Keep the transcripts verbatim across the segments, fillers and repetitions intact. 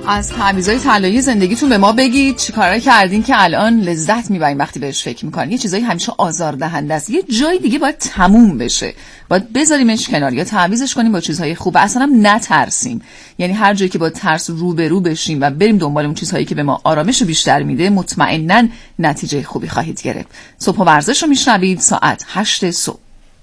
از تعویضای طلایی زندگیتون به ما بگید، چیکارا کردین که الان لذت میبرین وقتی بهش فکر میکنین؟ یه چیزایی همیشه آزاردهنده است، یه جای دیگه باید تموم بشه، باید بذاریمش کنار یا تعویضش کنیم با چیزهای خوب. اصلا هم نترسیم، یعنی هر جایی که با ترس روبرو بشیم و بریم دنبال اون چیزهایی که به ما آرامش بیشتر میده، مطمئناً نتیجه خوبی خواهید گرفت. صبح و ورزش رو میشنوید ساعت هشت صبح.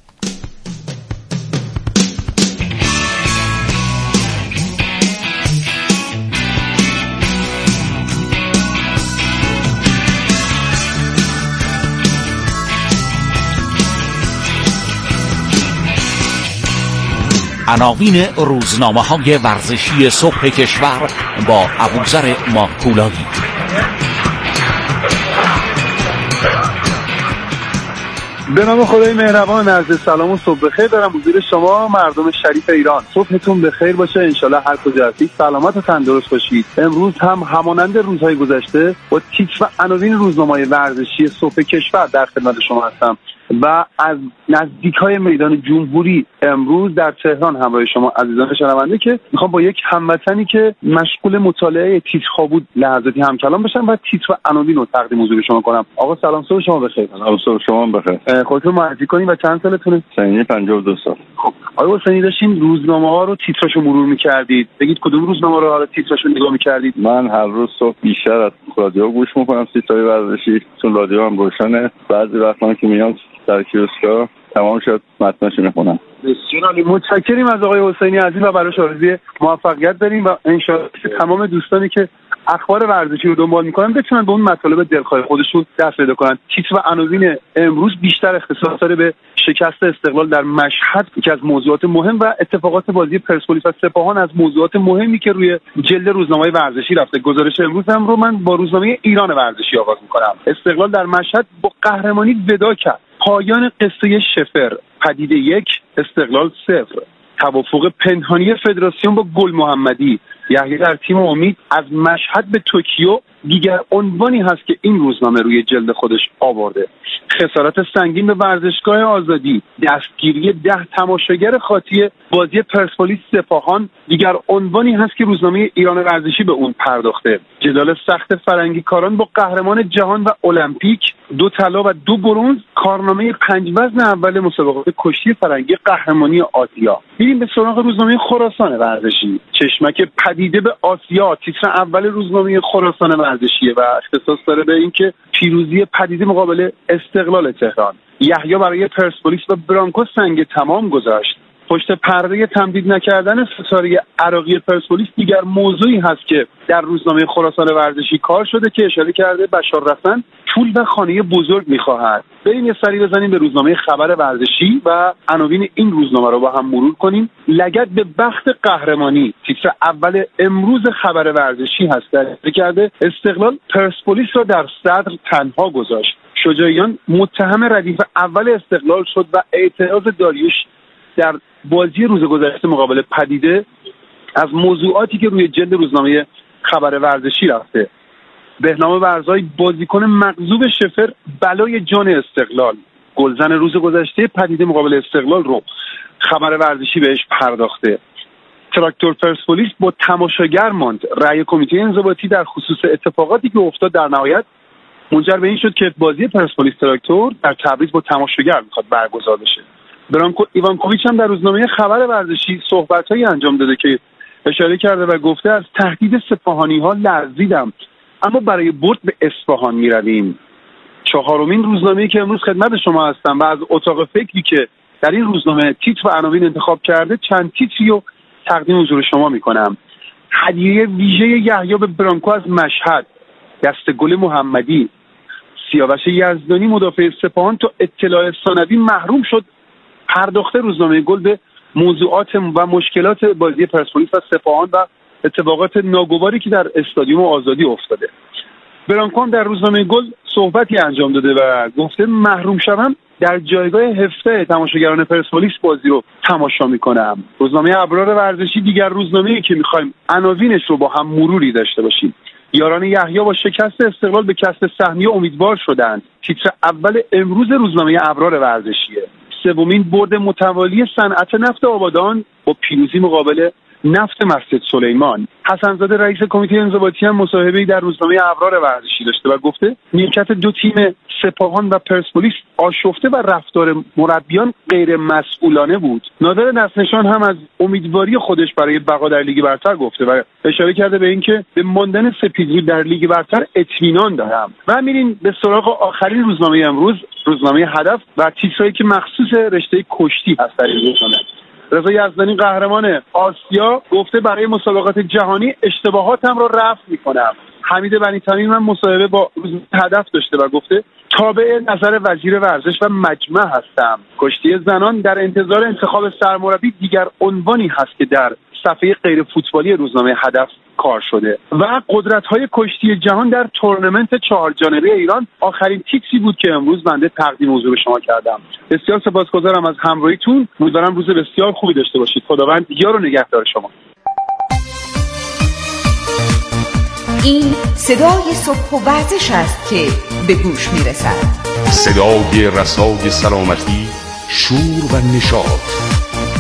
عناوین روزنامه‌های ورزشی صبح کشور با ابوذر ماهپولایی. به نام خدای مهربان، عرض سلام و صبح بخیر دارم حضور شما مردم شریف ایران. صبحتون بخیر باشه، انشالله هر کجا هستید سلامت و تندرست باشید. امروز هم همانند روزهای گذشته با تیتر و عناوین روزنامه‌های ورزشی صبح کشور در خدمت شما هستم و از نزدیکای میدان جمهوری امروز در تهران همراه شما عزیزان شنونده که میخوام با یک هموطنی که مشغول مطالعه تیترها بود لحظاتی هم کلام بشم و تیتر و عناوین رو تقدیم حضور شما کنم. آقا سلام، صبح شما بخیر. سلام، صبح شما بخیر. خودتون معرفی کنید و چند سالتونه؟ سنی پنجاه و دو سال. خب آقا حسینی، داشتین روزنامه‌ها رو تیتراشو مرور می‌کردید، بگید کدوم روزنامه رو حالا تیتراشو نگاه می‌کردید؟ من هر روز صبح بیشتر از رادیو گوش می‌کنم، تیترهای ورزشی، چون رادیو هم روشنه. بعضی وقتا که میام در کیوسکا تمام شد متنش میخونم. بسیار عالی، متشکریم از آقای حسینی عزیز و براش آرزوی موفقیت داریم و انشاءالله تمام دوستانی که اخبار ورزشی رو دنبال میکنن بتونن به اون مطالب دلخواه خودشون دست پیدا کنن. تیتر و عناوین امروز بیشتر اختصاص داره به شکست استقلال در مشهد، یکی از موضوعات مهم، و اتفاقات بازی پرسپولیس و سپاهان از موضوعات مهمی که روی جلد روزنامه ورزشی رفته. گزارش امروز هم رو من با روزنامه ایران ورزشی آغاز میکنم. استقلال در مشهد با قهرمانی ودا کرد. پایان قصه شفر، پدیده یک، استقلال صفر. توافق پنهانی فدراسیون با گل محمدی. یحیی در تیم امید از مشهد به توکیو دیگر عنوانی هست که این روزنامه روی جلد خودش آورده. خسارات سنگین به ورزشگاه آزادی. دستگیری ده تماشاگر خاطی بازی پرسپولیس سپاهان دیگر عنوانی هست که روزنامه ایران ورزشی به اون پرداخته. جدال سخت فرنگی کاران با قهرمان جهان و المپیک، دو طلا و دو برنز، کارنامه پنج وزن اول مسابقات کشتی فرنگی قهرمانی آسیا. میریم به سراغ روزنامه خراسان ورزشی. چشمک پدیده به آسیا، تیتر اول روزنامه خراسان ورزشیه و اختصاص داره به اینکه پیروزی پدیده مقابل استقلال تهران. یحیی برای پرسپولیس و برانکو سنگ تمام گذاشت. پشت پرده تمدید نکردن ستاره عراقی پرسپولیس دیگر موضوعی هست که در روزنامه خراسان ورزشی کار شده که اشاره کرده بشار رسن پول و خانه بزرگ می‌خواهد. بریم یه سری بزنیم به روزنامه خبر ورزشی و عناوین این روزنامه رو با هم مرور کنیم. لگد به بخت قهرمانی، تیتر اول امروز خبر ورزشی هست. در کرده استقلال پرسپولیس را در صدر تنها گذاشت. شجاعیان متهم ردیف اول استقلال شد و اعتراض داریوش در بازی روز گذشته مقابل پدیده از موضوعاتی که روی جلد روزنامه خبر ورزشی رفته. بهنام ورزای بازیکن مغضوب شفر بلای جان استقلال. گلزن روز گذشته پدیده مقابل استقلال رو خبر ورزشی بهش پرداخته. تراکتور پرسپولیس با تماشاگر ماند. رأی کمیته انضباطی در خصوص اتفاقاتی که افتاد در نهایت منجر به این شد که بازی پرسپولیس تراکتور در تبریز با تماشاگر میخواد برگزار بشه. برانکو ایوانکوویچ هم در روزنامه خبر ورزشی صحبت‌هایی انجام داده که اشاره کرده و گفته از تهدید سپاهانی‌ها لرزیدم، اما برای برد به اصفهان می‌رویم. چهارمین روزنامه‌ای که امروز خدمت شما هستم و از اتاق فکری که در این روزنامه تیتر و عناوین انتخاب کرده چند تیتری رو تقدیم حضور شما می‌کنم. هدیه ویژه یحیی به برانکو از مشهد، دست گل محمدی. سیاوش یزدانی مدافع سپاهان تا اطلاع ثانوی محروم شد. پرداخته روزنامه گل به موضوعات و مشکلات بازی پرسپولیس و سپاهان و اتفاقات ناگواری که در استادیوم آزادی افتاده. برانکو در روزنامه گل صحبتی انجام داده و گفته محروم شدم در جایگاه هفته تماشاگران پرسپولیس بازی رو تماشا میکنم. روزنامه ابرار ورزشی دیگر روزنامه‌ای که میخوایم عناوینش رو با هم مروری داشته باشیم. یاران یحیی با شکست استقلال به کسب سهمیه امیدوار شدند. تیتر اول امروز روزنامه ابرار ورزشیه. سومین برد متوالی صنعت نفت آبادان با پیروزی مقابل نفت مسجد سلیمان. حسنزاده رئیس کمیته انضباطی هم مصاحبه‌ای در روزنامه ابرار ورزشی داشته و گفته نیمکت دو تیم سپاهان و پرسپولیس آشفته و رفتار مربیان غیر مسئولانه بود. نادر دستنشان هم از امیدواری خودش برای بقا در لیگ برتر گفته و اشاره کرده به اینکه به ماندن سپیدرو در لیگ برتر اطمینان دارم. و میریم به سراغ آخرین روزنامه امروز، روزنامه هدف و تیترایی که مخصوص رشته کشتی هست در این روزنامه. رضا یزدانی قهرمان آسیا گفته برای مسابقات جهانی اشتباهاتم را رفع میکنم. حمید بنی تمیم هم مصاحبه با هدف داشته و گفته تابع نظر وزیر ورزش و مجمع هستم. کشتی زنان در انتظار انتخاب سرمربی دیگر عنوانی هست که در صفحه غیر فوتبالی روزنامه هدف کار شده. و قدرت‌های کشتی جهان در تورنمنت چهار جانبه ایران آخرین تیتری بود که امروز بنده تقدیم حضور شما کردم. بسیار سپاسگزارم از همراهیتون. امیدوارم روز بسیار خوبی داشته باشید. خداوند یار و نگهدار شما. این صدای صبح و ورزش است که به گوش میرسد. صدای رسای سلامتی، شور و نشاط.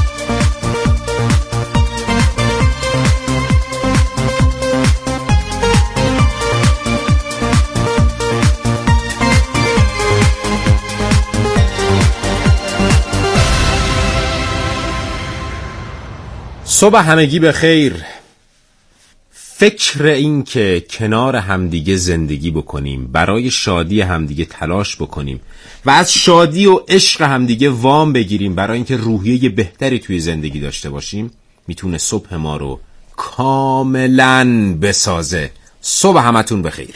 صبح همگی به خیر. فکر این که کنار همدیگه زندگی بکنیم، برای شادی همدیگه تلاش بکنیم و از شادی و عشق همدیگه وام بگیریم برای اینکه روحیه بهتری توی زندگی داشته باشیم، میتونه صبح ما رو کاملاً بسازه. صبح همتون بخیر.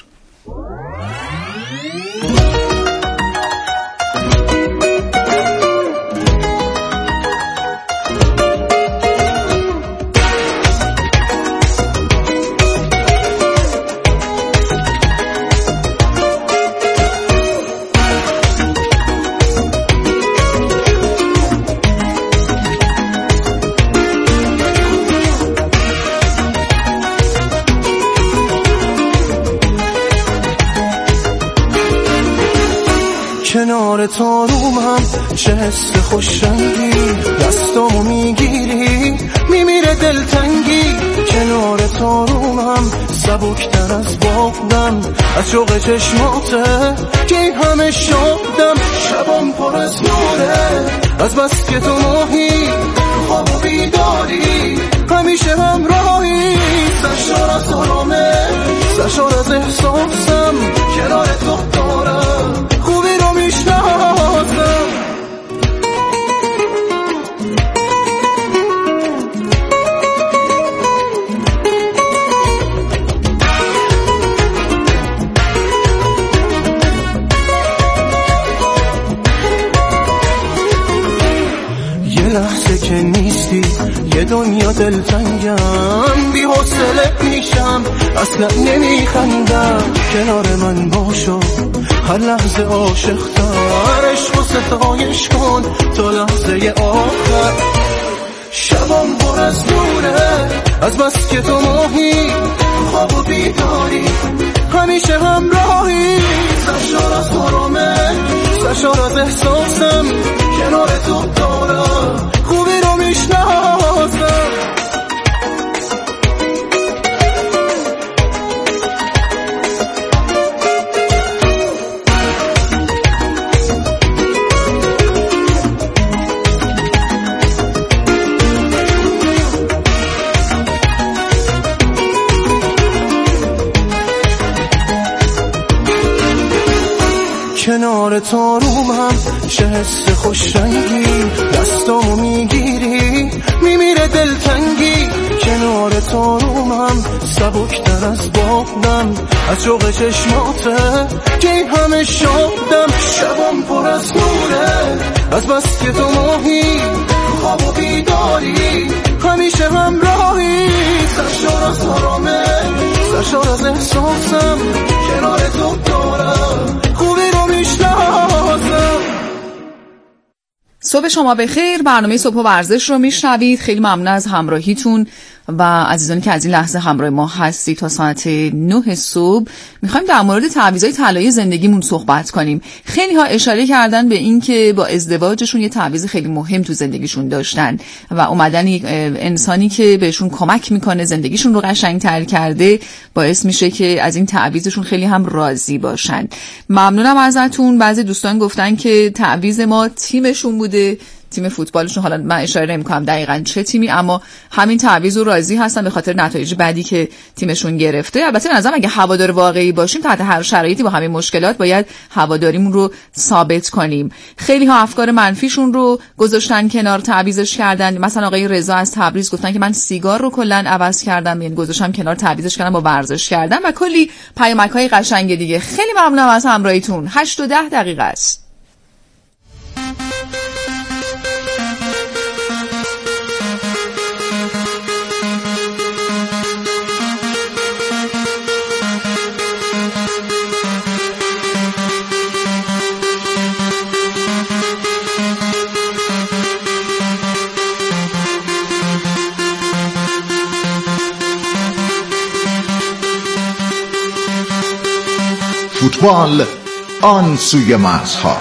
کنار تاروم هم چه حس خوشنگی، دستامو میگیری میمیره دلتنگی. کنار تاروم هم سبکتر از بادم، از شوق چشماته که این همه شادم. شبام پر از نوره از بس که تو ماهی، خواب و بیداری همیشه همراهی. سرشار از آرامه، سرشار از احساسم، کنار تو دارم خوبی رو میشناسم. یه لحظه که نیستی یه دنیا دلتنگم، بی حوصله میشم اصلا نمیخندم. کنار من باشو هر لحظه عاشق‌تر، عشق و ستایش کن تا لحظه آخر. شبام پر از نوره از بس که تو ماهی، خواب و بیداری همیشه همراهی. سرشار از آرامه، سرشار از احساسم، کنار تو دارم خوبی رو میشناسم. کنار تاروم هم چه حس خوشنگی، دستامو میگیری میمیره دلتنگی. کنار تاروم هم سبکتر از بادم، از شوق چشماته که این همه شادم. شبام پر از نوره از بس که تو ماهی، خواب و بیداری همیشه همراهی. سرشار از آرامه، سرشار از احساسم، کنار تو دارم خوبی رو میشناسم. صبح شما بخیر. برنامه صبح و ورزش رو میشنوید. خیلی ممنون از همراهیتون و عزیزانی که از این لحظه همراه ما هستی تا ساعت نه صبح میخوایم در مورد تعویضای طلایی زندگیمون صحبت کنیم. خیلی ها اشاره کردن به این که با ازدواجشون یه تعویض خیلی مهم تو زندگیشون داشتن و اومدن یک انسانی که بهشون کمک میکنه زندگیشون رو قشنگتر کرده باعث میشه که از این تعویضشون خیلی هم راضی باشن. ممنونم ازتون. بعضی دوستان گفتن که تعویض ما تیمشون بوده، تیم فوتبالشون، حالا من اشاره نمی‌کنم دقیقاً چه تیمی، اما همین تعویض رو راضی هستن به خاطر نتایج بعدی که تیمشون گرفته. البته به نظرم اگه هوادار واقعی باشیم تحت هر شرایطی با همین مشکلات باید هواداریمون رو ثابت کنیم. خیلی ها افکار منفیشون رو گذاشتن کنار، تعویضش کردن. مثلا آقای رضا از تبریز گفتن که من سیگار رو کلاً عوض کردم، یعنی گذاشتم کنار، تعویضش کردم با ورزش کردن و کلی پیامک‌های قشنگ دیگه. خیلی ممنونم از همراهیتون. هشت و ده دقیقه است. فوتبال آن سوی مرزها.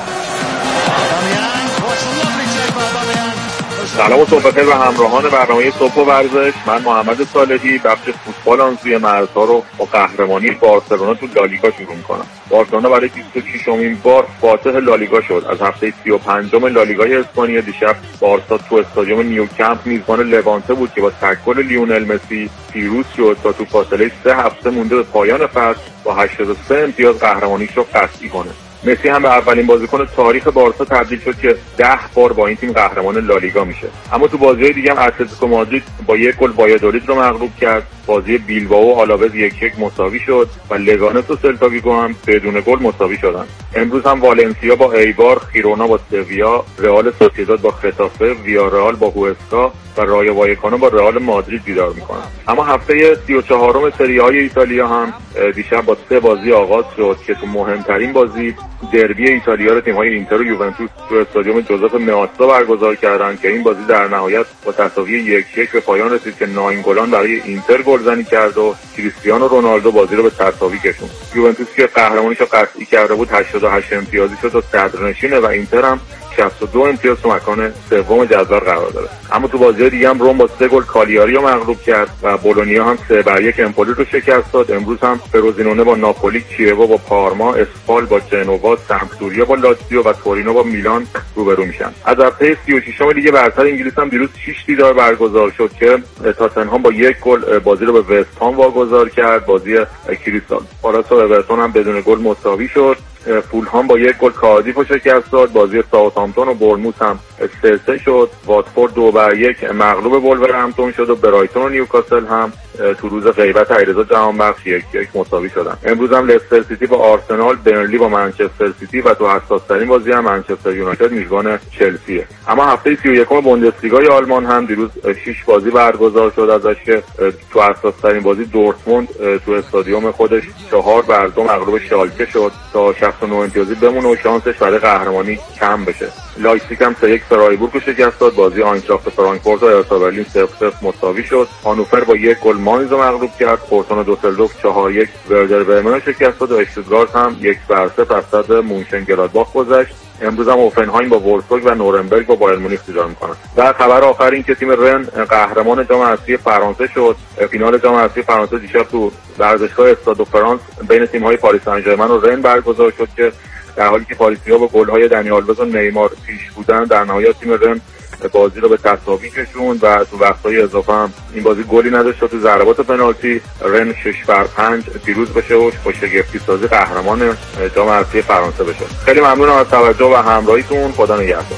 سلام و صبح بخیر به همراهان برنامه صبح و ورزش. من محمد صالحی بخش فوتبال آن سوی مرزها رو با قهرمانی بارسلونا تو لالیگا شروع می‌کنم. بارسلونا برای بیست و ششمین بار فاتح لالیگا شد. از هفته سی و پنجم لالیگای اسپانیا دیشب بارسا تو استادیوم نیوکمپ میزبان لوانته بود که با تکل لیونل مسی پیروز شد تا تو فاصله سه هفته مونده به پایان فصل با هشتاد و سه امتیاز قهرمانیش رو قطعی کنه. مسی هم به اولین بازیکن تاریخ بارسا تبدیل شد که ده بار با این تیم قهرمان لالیگا میشه. اما تو بازی‌های دیگه هم اتلتیکو مادرید با یک گل وایادولید رو مغلوب کرد. بازی بیلبائو و آلاوز یک یک مساوی شد و لگانس و سلتا ویگو هم بدون گل مساوی شدن. امروز هم والنسیا با ایبار، خیرونا با سویا، رئال سوسییداد با خطافه، ویارئال با هوسکا و رایا وایکانو با رئال مادرید دیدار میکنن. اما هفته سی و چهارم سری آی ایتالیا هم دیشب با سه بازی آغاز شد که تو مهمترین بازی دربی ایتالیا رو تیم‌های اینتر و یوونتوس تو استادیوم جوزف مئاتزا برگزار کردند که این بازی در نهایت با تساوی یک یک به پایان رسید که ناینگولان برای اینتر گلزنی کرد و کریستیانو رونالدو بازی رو به تساوی کشوند. یوونتوس که قهرمانیش رو قطعی کرده بود هشتاد و هشت امتیازی شد و صدرنشینه و اینتر هم شصت و دو امتیاز تو مکان سوم جدول قرار داره. اما تو بازی دیگه هم روم با سه گل کالیاری رو مغلوب کرد و بولونیا هم سه بر یک امپولی رو شکست داد. امروز هم فروزینونه با ناپولی، کیوو با پارما، اسپال با جنوا، سمپدوریا با لاتزیو و تورینو با میلان روبرو میشن. از هفته سی و ششم لیگ برتر انگلیس هم دیروز شش دیدار برگزار شد که تاتنهام با یک گل بازی رو به وست هام واگذار کرد. بازی کریستال پالاس و اورتون هم بدون گل مساوی شد. فولهام با یک گل کاردیف رو شکست داد. بازی ساوثهامپتون و برنموث هم سه سه شد. واتفورد دو بر یک مغلوب ولورهمپتون شد و برایتون و نیوکاسل هم تو روز غیبت علیرضا جهانبخش یک یک مساوی شدن. امروز هم لستر سیتی با آرسنال، برنلی با منچستر سیتی و تو حساس‌ترین بازی هم منچستر یونایتد میزبان چلسیه. اما هفته سی و یکم بوندسلیگای آلمان هم دیروز شش بازی برگزار شد ازش که تو حساس‌ترین بازی دورتموند تو استادیوم خودش چهار بر دو مغلوب شالکه شد تا شصت و نه امتیازی بمونه و شانسش برای قهرمانی کم بشه. لایپزیگ هم سه یک فرایبورگ رو شکست داد. بازی آینتراخت فرانکفورت و هرتا برلین صفر صفر مساوی شد. هانوفر با یک گل ماینز رو مغلوب کرد. فورتونا دوسلدورف چهار یک وردر برمن رو شکست داد و اشتوتگارت هم یک بر صفر از صد مونشنگلادباخ گذشت. امروز هم اوفنهایم با وولفسبورگ و نورنبرگ با بایر مونیخ دیدار می‌کنن. و خبر آخر این که تیم رن قهرمان جام حذفی فرانسه شد. فینال جام حذفی فرانسه دیشب تو ورزشگاه استاد دو فرانس بین تیم‌های پاریس سن ژرمن و رن برگزار شد که در حالی که پاریسی‌ها با گل‌های دنی آلوز و نیمار پیش بودن در نهایت تیم رن بازی رو به تساوی کشوند و تو وقت‌های اضافه هم این بازی گلی نداشت. تو ضربات پنالتی رن شش بر پنج پیروز بشه و با شگفتی سازی قهرمان جام حذفی فرانسه بشه. خیلی ممنونم از توجه و همراهیتون. خدا نگهدار.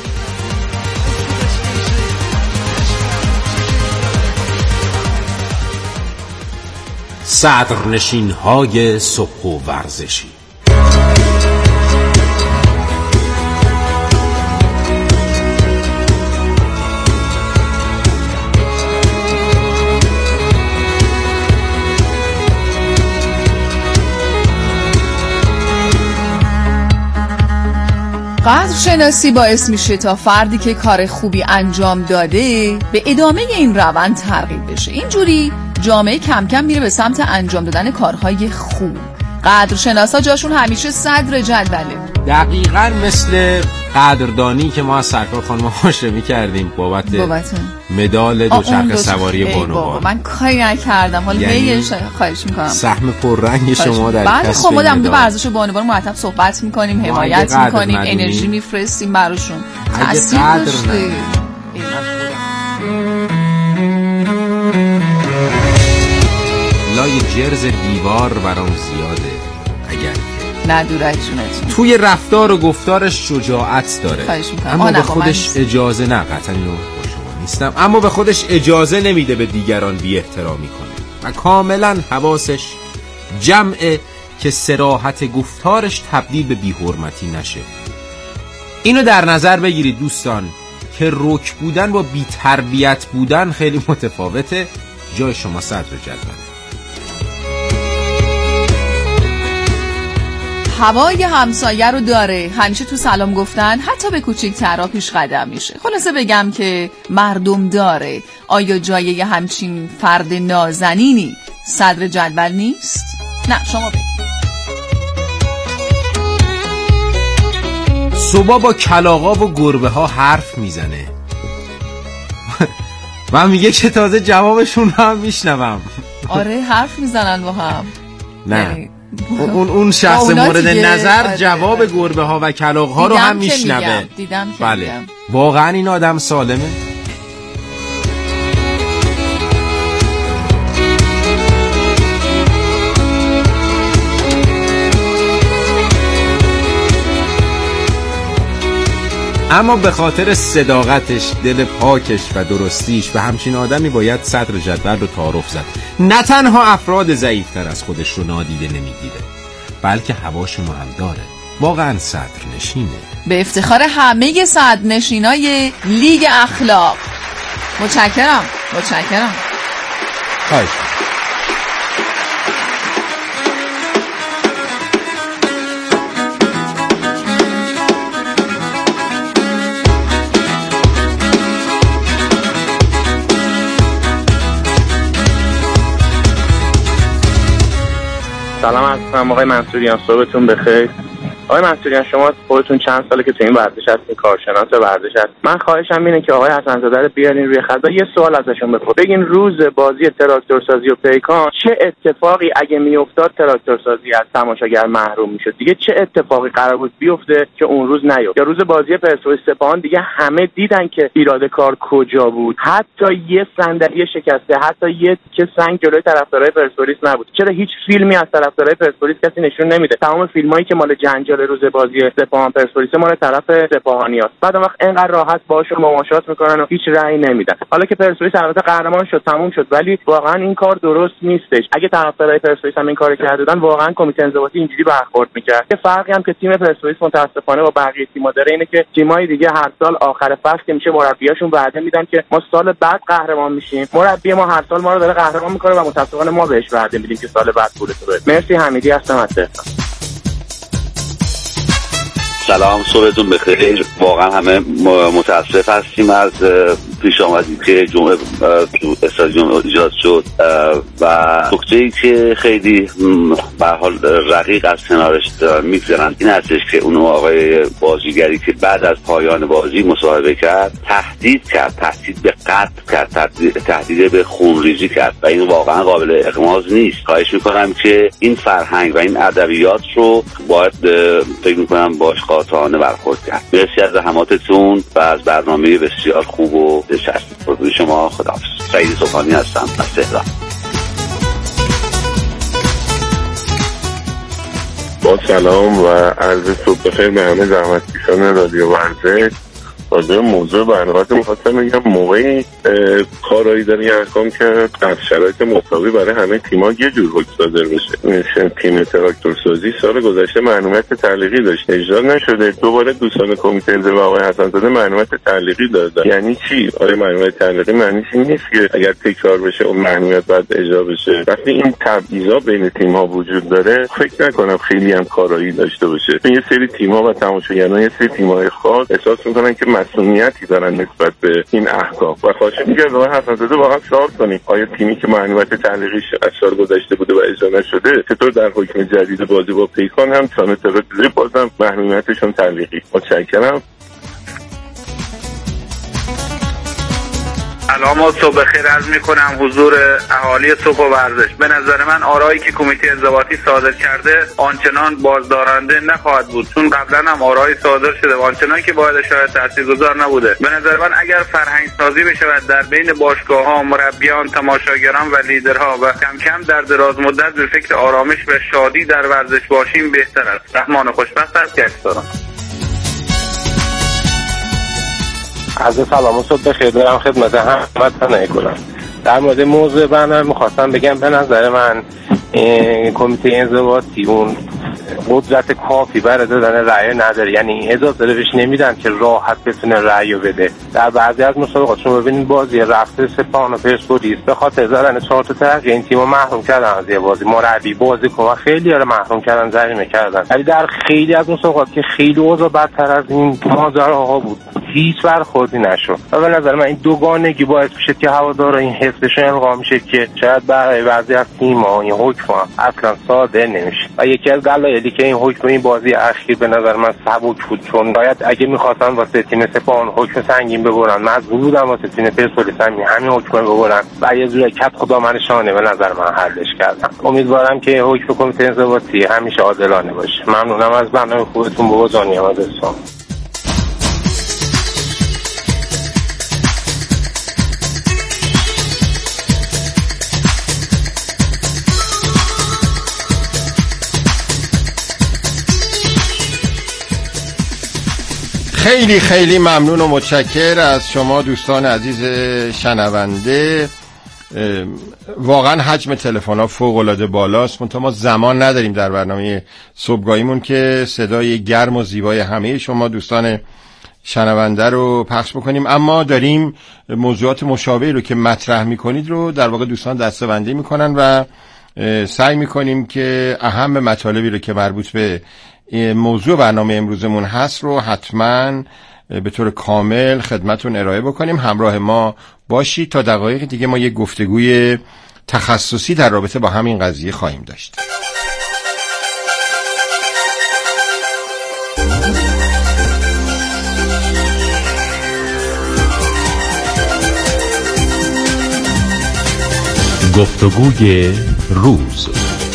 صدرنشین‌های صبح و ورزشی. قدر شناسی باعث میشه تا فردی که کار خوبی انجام داده به ادامه این روند ترغیب بشه. اینجوری جامعه کم کم میره به سمت انجام دادن کارهای خوب. قدر شناسا جاشون همیشه صدر جدوله. دقیقاً مثل قدردانی که ما از سرکار خانم هاشمی می‌کردیم بابت مدال دوچرخه سواری بانوان. من کاری نکردم، حالا یعنی خواهش میکنم سهم پررنگ شما در بعد کسب خب ما در مدال. ورزش بانوان مرتب صحبت میکنیم، حمایت میکنیم، انرژی میفرستیم براشون. تاثیر داشته. لای جرز دیوار برام زیاده اگر نه دور از جونتون. توی رفتار و گفتارش شجاعت داره، اما به خودش اجازه نه قطعا اینو با شما نیستم اما به خودش اجازه نمیده به دیگران بی احترامی کنه و کاملا حواسش جمعه که صراحت گفتارش تبدیل به بی حرمتی نشه. اینو در نظر بگیرید دوستان که رک بودن با بی تربیت بودن خیلی متفاوته. جای شما صدر جدول. هوای همسایه رو داره، همیشه تو سلام گفتن حتی به کوچیک‌ترا پیش قدم میشه. خلاصه بگم که مردم داره. آیا جای همچین فرد نازنینی صدر جدول نیست؟ نه شما بگید. صبح با کلاغا و گربه ها حرف میزنه من میگه که تازه جوابشون رو هم میشنوم. آره حرف میزنن با هم. نه اون اون شخص مورد نظر جواب گربه ها و کلاغ ها رو هم میشنوه. دیدم که بله میگم. واقعا این آدم سالمه؟ اما به خاطر صداقتش، دل پاکش و درستیش و همچین آدمی باید صدر جدول رو تعارف زد. نه تنها افراد ضعیفتر از خودش رو نادیده نمیگیره بلکه هواشونو هم داره. واقعا صدر نشینه. به افتخار همه صدر نشینای لیگ اخلاق. متشکرم متشکرم. خواهش. سلام عزیزم آقای منصوریان، صبحتون بخیر. آقای منصوریان شما خودتون چند ساله که تو این ورزش هستین، کارشناس ورزش هست. من خواهشم اینه که آقای حسن‌زاده رو بیارین روی خط. یه سوال ازشون بپرسید. بگین روز بازی تراکتورسازی و پیکان چه اتفاقی اگه میافتاد تراکتورسازی از تماشاگر محروم میشد؟ دیگه چه اتفاقی قرار بود بیفته که اون روز نیفت؟ یا روز بازی پرسپولیس سپاهان دیگه همه دیدن که ایراد کار کجا بود. حتی یه صندلی شکسته، حتی یه که سنگ جلوی طرفدارای پرسپولیس نبود. چرا هیچ فیلمی از طرفدارای پرسپولیس کسی نشون نمیده؟ تمام فیلمایی که مال جنجال روز بازی سپاهان پرسپولیس مال طرف سپاهانیاست. بعد وقت اینقدر راحت باشون مماشات میکنن و هیچ رأی نمیدن. حالا که پرسپولیس البته قهرمان شد، تموم شد، ولی واقعا این کار درست نیستش. اگه طرفدارای پرسپولیس هم این کارو کردن واقعا کمیته انضباطی اینجوری برخورد میکرد. که فرقی هم که تیم پرسپولیس متاسفانه با بقیه تیم‌ها داره اینه که تیم‌های دیگه هر سال آخر فصل که میشه مربیاشون وعده میدن که ما سال بعد قهرمان میشیم. مربی ما هر سال ما رو داره قهرمان میکنه و متاسفانه ما بهش وعده میدیم که سال بعد پولتو بده. مرسی، حمیدی هستم از تهران. سلام، صبحتون بخیر. واقعا همه متاسف هستیم از پیش آمدی که جمعه تو استادیوم ایجاد شد و نکته‌ای که خیلی به حال رقیق از کنارش میگذرن این هستش که اون آقای بازیگری که بعد از پایان بازی مصاحبه کرد تهدید کرد، تهدید به قتل کرد، تهدید به خونریزی کرد و این واقعا قابل اغماض نیست. خواهش میکنم که این فرهنگ و این ادبیات رو باید فکر میکنم باش قاطعانه برخورد کرد. مرسی از زحماتتون و از برنامه بسیار خوب و دلچسب پروژه شما. خداحافظ. سعید صبحانی هستم از تهران. با سلام و عرض صبح بخیر به همه زحمتکشان رادیو ورزش. راجع به موضوع برنامه می‌خواستم بگم موقعی کارایی داره یه احکام که در شرایط مساوی برای همه تیم‌ها یه جور حکم صادر بشه. مثل تیم تراکتورسازی سال گذشته معلومات تعلیقی داشت اجرا نشده، دوباره دوستان کمیته انضباط آقای حسن‌زاده معلومات تعلیقی دادن. یعنی چی؟ آیا معلومات تعلیقی معنیش این نیست که اگر تکرار بشه اون معلومات بعد اجرا بشه؟ وقتی این تبعیضا بین تیم‌ها وجود داره فکر نکنم خیلی هم کارایی داشته باشه. یه سری تیم‌ها و تماشاگران یه سری تیم‌های خاص احساس می‌کنن که مسئولیتی دارن نسبت به این احکام و خواهش می‌کنم آقای حسن‌زاده واقعا سوال کنید آیا تیمی که معلومات تعلیقیش از سال گذشته بوده و اجرا نشده چطور در حکم جدید بازی با پیکان هم سانه ترازی بازم محرومیتشون تعلیقی؟ متشکرم. سلام و صبح خیر عرض میکنم حضور اهالی صبح و ورزش. به نظر من آرایی که کمیته انضباطی صادر کرده آنچنان بازدارنده نخواهد بود، چون قبلا هم آرایی صادر شده و آنچنان که باید شاید تاثیرگذار نبوده. به نظر من اگر فرهنگ سازی بشه و در بین باشگاه ها، مربیان، تماشاگران و لیدرها و کم کم در دراز مدت به فکر آرامش و شادی در ورزش باشیم بهتر است. رحمان خوشبخت است که دارم. از سلام و صبح بخیر دارم خدمت همتون کنم. در مورد موضوع برنامه میخواستم بگم به نظر من کمیته انضباطی اون قدرت کافی برای دادن رأی نداره، یعنی اجازه بهش نمیدن که راحت بتونه رأی بده. در بعضی از مسابقات شما ببینید بازی رفته سپاهان و پرسپولیس به خاطر زدن چهار تا ترجیح این تیمو محروم کردن از یه بازی، مربی بازیکن خیلی رو محروم کردن، جریمه کردن. ولی در خیلی از مسابقات که خیلی اوضاع بدتر از این ماجراها بود هیچ برخوردی نشد. و به نظر من این دوگانگی باعث میشه که هوادارا این حسشون القا میشه که شاید برای بعضی از تیم‌ها این حکم اصلا صادر نمیشه. و یکی از دلایلی که این حکم این بازی اخیر به نظر من سبک بود، چون باید اگه می‌خواستن واسه تیم سپاهان حکم سنگین ببرن مجبور بودن واسه تیم پرسپولیس همین همین حکم ببرن و یه جوری کت خدا منشانه به نظر من حلش کردن. امیدوارم که حکم کمیته انضباطی همیشه عادلانه باشه. ممنونم از برنامه خوبتون بابا جانی آدرسام. خیلی خیلی ممنون و متشکر از شما دوستان عزیز شنونده. واقعا حجم تلفن‌ها فوق‌العاده بالاست، منتها ما زمان نداریم در برنامه صبحگاهیمون که صدای گرم و زیبای همه شما دوستان شنونده رو پخش بکنیم، اما داریم موضوعات مشابهی رو که مطرح میکنید رو در واقع دوستان دسته‌بندی میکنن و سعی میکنیم که اهم مطالبی رو که مربوط به موضوع برنامه امروزمون هست رو حتما به طور کامل خدمتون ارائه بکنیم. همراه ما باشید تا دقایق دیگه ما یک گفتگوی تخصصی در رابطه با همین قضیه خواهیم داشت. گفتگوی روز.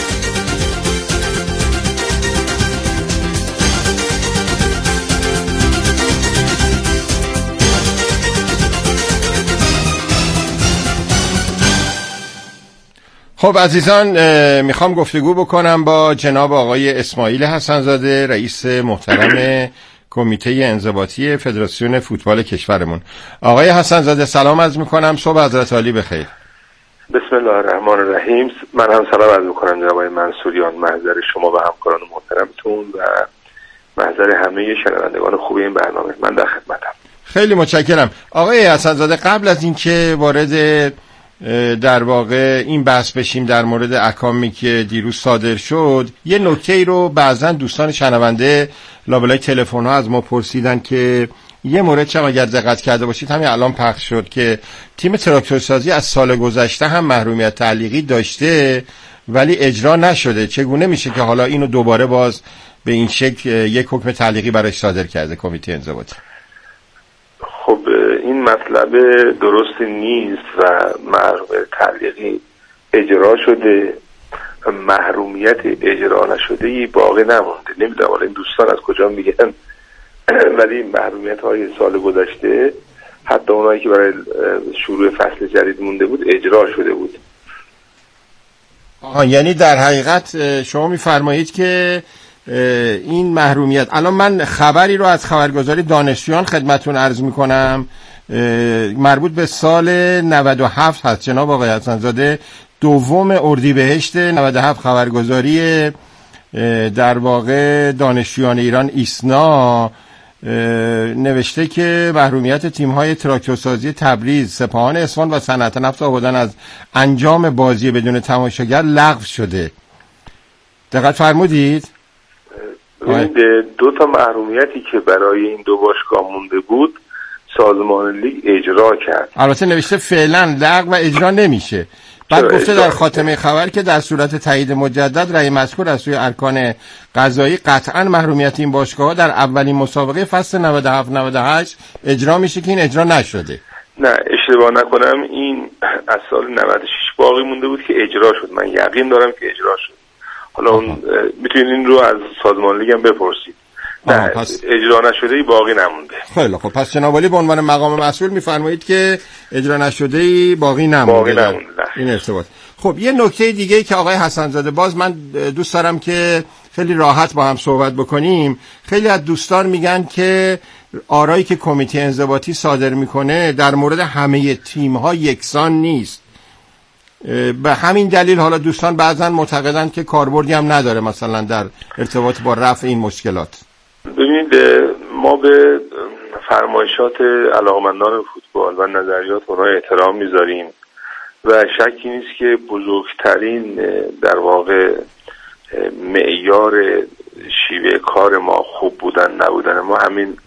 خب عزیزان، میخوام گفتگو بکنم با جناب آقای اسماعیل حسن‌زاده، رئیس محترم کمیته انضباطی فدراسیون فوتبال کشورمون. آقای حسن‌زاده سلام عرض میکنم، صبح حضرت عالی بخیر. بسم الله الرحمن الرحیم. من هم سلام عرض میکنم جناب آقای منصوریان، محضر شما و همکاران محترمتون و محضر همه شنوندگان خوب این برنامه. من در خدمتم. خیلی متشکرم. آقای حسن‌زاده، قبل از اینکه وارد در واقع این بحث بشیم در مورد احکامی که دیروز صادر شد، یه نکته رو بعضن دوستان شنونده لابلای تلفن ها از ما پرسیدن که یه مورد چه اگر دقت کرده باشید همین الان پخش شد که تیم تراکتورسازی از سال گذشته هم محرومیت تعلیقی داشته ولی اجرا نشده. چگونه میشه که حالا اینو دوباره باز به این شکل یک حکم تعلیقی برای صادر کرده کمیته انضباطی؟ خب این مطلب درست نیست و محرومیت تعلیقی اجرا شده و محرومیت اجرا نشده ای باقی نمونده. نمیدونم حالا این دوستان از کجا میگن ولی محرومیت های سال گذشته حتی اونایی که برای شروع فصل جدید مونده بود اجرا شده بود. آها، یعنی در حقیقت شما میفرمایید که این محرومیت. الان من خبری رو از خبرگزاری دانشجویان خدمتون عرض میکنم، مربوط به سال نود و هفت هست. جناب آقای حسن‌زاده دوم اردیبهشت نود و هفت خبرگزاری در واقع دانشجویان ایران ایسنا نوشته که محرومیت تیم‌های تراکتورسازی تبریز، سپاهان اصفهان و صنعت نفت آبادان از انجام بازی بدون تماشاگر لغو شده. دقت فرمودید؟ ببینید دو تا محرومیتی که برای این دو باشگاه مونده بود سازمان لیگ اجرا کرد. البته نوشته فعلا لغو و اجرا نمیشه. بعد گفته در خاتمه خبر که در صورت تایید مجدد رأی مذکور از سوی ارکان قضایی قطعا محرومیت این باشگاه‌ها در اولین مسابقه فصل نود و هفت نود و هشت اجرا میشه که این اجرا نشده. نه اشتباه نکنم این از سال نود و شش باقی مونده بود که اجرا شد. من یقین دارم که اجرا شد. حالا اون میتونید این رو از سازمان لیگ هم بپرسید. نه پس اجرا نشده ای باقی نمونده. خیلی خب، پس جناب عالی به عنوان مقام مسئول میفرمایید که اجرا نشده ای باقی نمونده. باقی نمونده. این ارتباط. خب یه نکته دیگه ای که آقای حسن‌زاده، باز من دوست دارم که خیلی راحت با هم صحبت بکنیم. خیلی از دوستان میگن که آرایی که کمیته انضباطی صادر میکنه در مورد همه تیم‌ها یکسان نیست. به همین دلیل حالا دوستان بعضن معتقدن که کاربردی هم نداره مثلا در ارتباط با رفع این مشکلات. ببینید ما به فرمایشات علاقمندان فوتبال و نظریات اونها احترام میذاریم و شکی نیست که بزرگترین در واقع معیار شیوه کار ما خوب بودن نبودن ما همین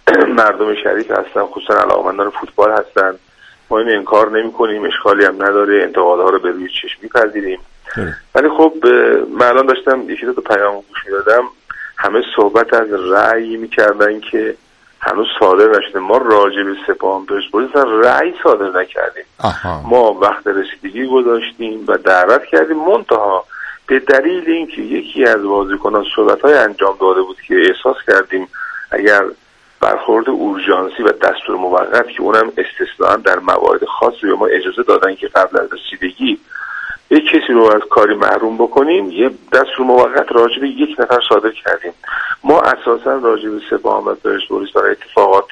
مردم شریف هستن، خصوصا علاقمندان فوتبال هستن. ما این انکار نمی کنیم، اشکالی هم نداره، انتقادها رو به روی چشم می‌پذیریم. ولی خب من الان داشتم یکی دو تا پیام گوش می‌دادم، همه صحبت از رأی می‌کردن که هنوز صادر نشده. ما راجع به سپاهان پرسپولیس رأی صادر نکردیم. آها. ما وقت رسیدگی گذاشتیم و دعوت کردیم، منتها به دلیل اینکه یکی از بازیکنان صحبت‌های انجام داده بود که احساس کردیم اگر برخورد اورژانسی و دستور موقت که اونم استثناء در موارد خاصی به ما اجازه دادن که قبل از رسیدگی یک کسی رو از کاری محروم بکنیم، یه دستور موقت راجع به یک نفر صادر کردیم. ما اساسا راجع به سپاهان و پرسپولیس برای اتفاقات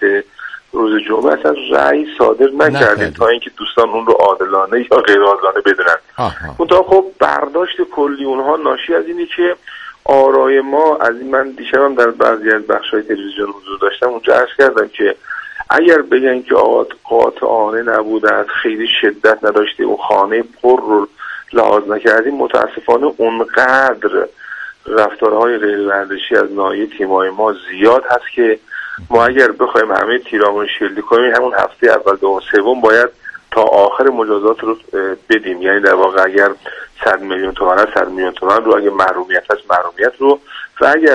روز جمعه اصلا رأی صادر نکردیم تا اینکه دوستان اون رو عادلانه یا غیر عادلانه بدونن. منتها خب برداشت کلی اونها ناشی از اینه که آرای ما از این، من دیشبم در بعضی از بخش‌های تلویزیون حضور داشتم، اونجا عرض کردم که اگر بگن که آقا قاطعانه نبوده، خیلی شدت نداشته، اون خانه پر رو لحاظ نکردیم، متاسفانه اونقدر رفتارهای غیر ورزشی از ناحیه تیم‌های ما زیاد هست که ما اگر بخوایم همه تیرامون شیلدی کنیم همون هفته اول دوم سوم باید تا آخر مجازات رو بدیم. یعنی در واقع اگر صد میلیون تومان هست صد میلیون تومان رو، اگر محرومیت هست محرومیت رو، و اگر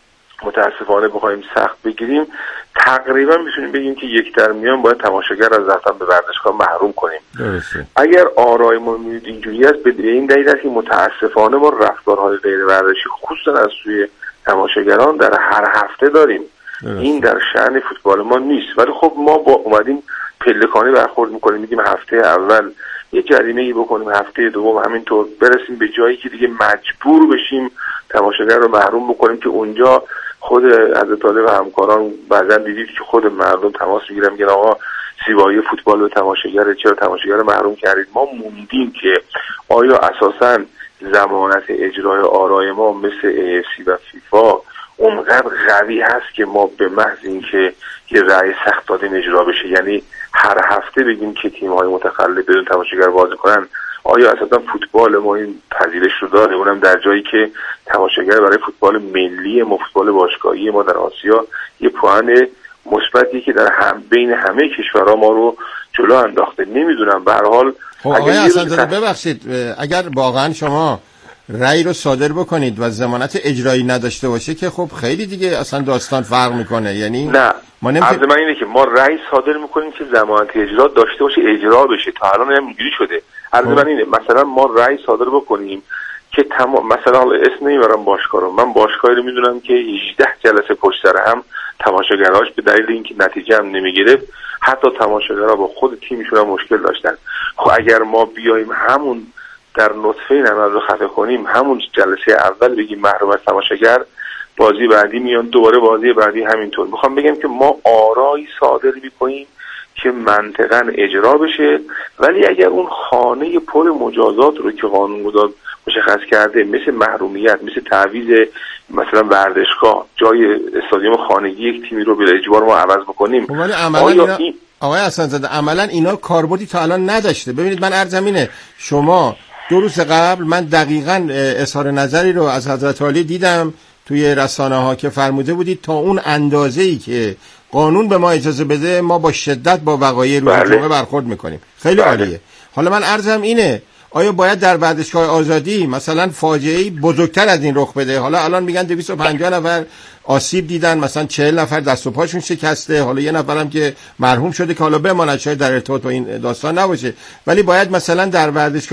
متاسفانه بخوایم سخت بگیریم تقریبا میتونیم بگیم که یک در میان باید تماشاگر از رفتن به ورزشگاه محروم کنیم. درسته. اگر آرای ما میدید اینجوری است، به این دلیل است که متاسفانه ما رفتارهای غیر ورزشی خصوصا از سوی تماشاگران در هر هفته داریم. درسته. این در شأن فوتبال ما نیست. ولی خب ما با اومدیم پلکانی برخورد میکنیم، میگیم هفته اول یه جریمه‌ای بکنیم، هفته دوم همینطور، برسیم به جایی که دیگه مجبور بشیم تماشاگر رو محروم بکنیم که اونجا خود حضرت طالب و همکاران بعضا دیدید که خود مردم تماس میگیرن میگن آقا زیبایی فوتبال و تماشاگر، چرا تماشاگر رو محروم کردید؟ ما موندیم که آیا اساساً ضمانت اجرای آرای ما مثل ای اف سی و فیفا اونقدر قوی هست که ما به محض اینکه یه رأی سخت دادیم اجرا بشه، یعنی هر هفته بگیم که تیم‌های متخلف بدون تماشاگر بازی کنن، آیا اصلا فوتبال ما این پذیرش رو داره؟ اونم در جایی که تماشاگر برای فوتبال ملی ما، فوتبال باشگاهی ما در آسیا یه پوان مثبتی که در هم بین همه کشورها ما رو جلو انداخته. نمیدونم، به هر حال خب آقای حسن‌زاده ببخشید، اگر واقعا شما رأی رو صادر بکنید و ضمانت اجرایی نداشته باشه که خب خیلی دیگه اصلا داستان فرق میکنه. یعنی نه، ما نمی‌تونیم. عرض من اینه که ما رأی صادر میکنیم که ضمانت اجرا داشته باشه، اجرا بشه. تا الان هم اینجوری شده. عرض من اینه مثلا ما رأی صادر بکنیم که تمام، مثلا اسم نمیبرم باشگاه رو، من باشگاهی رو میدونم که هجده جلسه پشت سر هم تماشاگرهاش به دلیل اینکه نتیجه هم نمیگرفت، حتی تماشاگرها با خود تیمشون هم مشکل داشتن. خب اگر ما بیایم همون در نطفه این عمل رو خفه کنیم، همون جلسه اول بگیم محروم از تماشاگر، بازی بعدی میان دوباره بازی بعدی همینطور. میخوام بگم که ما آرایی صادر میکنیم که منطقاً اجرا بشه، ولی اگر اون خانه پر مجازات رو که قانونگذار مشخص کرده، مثل محرومیت، مثل تعویض مثلا ورزشگاه، جای استادیوم خانگی یک تیمی رو بلا اجبار ما عوض بکنیم، ولی عملا اینا... این... آقای حسن‌زاده عملا اینا کاربردی تا الان نداشته. ببینید من عرضم اینه، شما دو روز قبل من دقیقاً اظهار نظری رو از حضرت عالی دیدم توی رسانه ها که فرموده بودید تا اون اندازه‌ای که قانون به ما اجازه بده ما با شدت با وقایع روز بله. جمعه برخورد میکنیم. خیلی بله. عالیه. حالا من عرضم اینه، آیا باید در ورزشگاه آزادی مثلا فاجعه‌ای بزرگتر از این رخ بده؟ حالا الان میگن دویست و پنجاه نفر آسیب دیدن، مثلا چهل نفر دست و پاشون شکسته، حالا یه نفرم که مرحوم شده که حالا بماند، شاید در ارتباط با این داستان نباشه، ولی باید مثلا در ورزشگاه